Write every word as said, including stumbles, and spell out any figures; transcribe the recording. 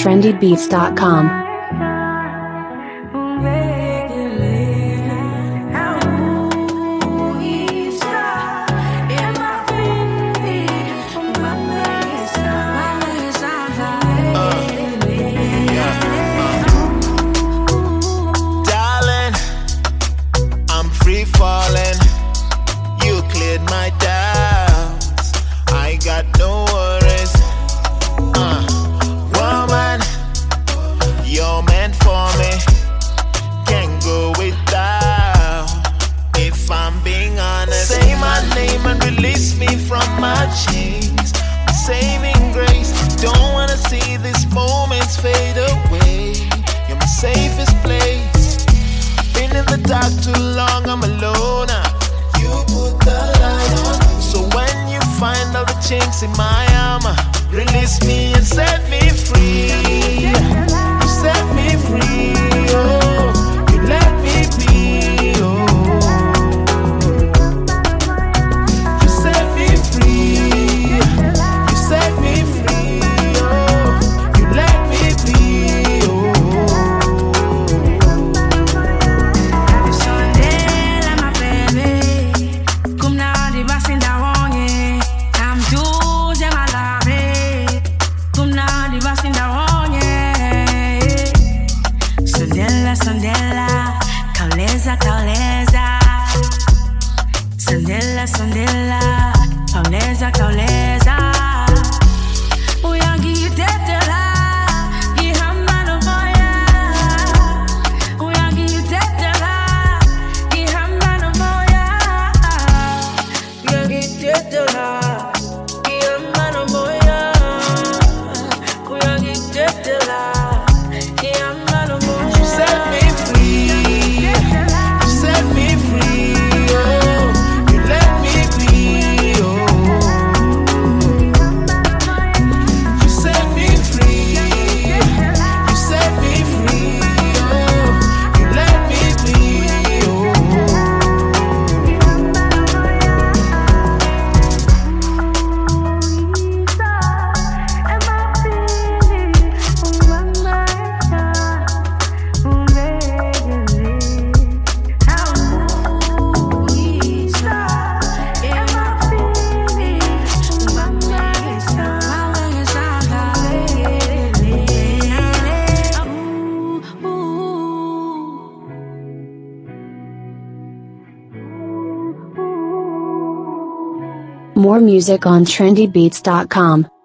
trendy beats dot com. Falling, you cleared my doubts. I got no worries. Uh, woman, you're meant for me. Can't go without. If I'm being honest, say my name and release me from my chains. Saving grace. Don't wanna see these moments fade away. You're my safest place. Been in the dark too long, I'm alone. You put the light on. So when you find all the chinks in my armor, release me and set me free. You set me free, oh. You let me be, oh. You set me free. You set me free, oh. You let me be, oh. Sondela, kauleza, kauleza. Sondela, sondela, kauleza, kauleza. Uyangi tetela, gihamano moya. Uyangi tetela, gihamano moya. Uyangi tetela, gihamano moya. Uyangi tetela. More music on trendy beats dot com.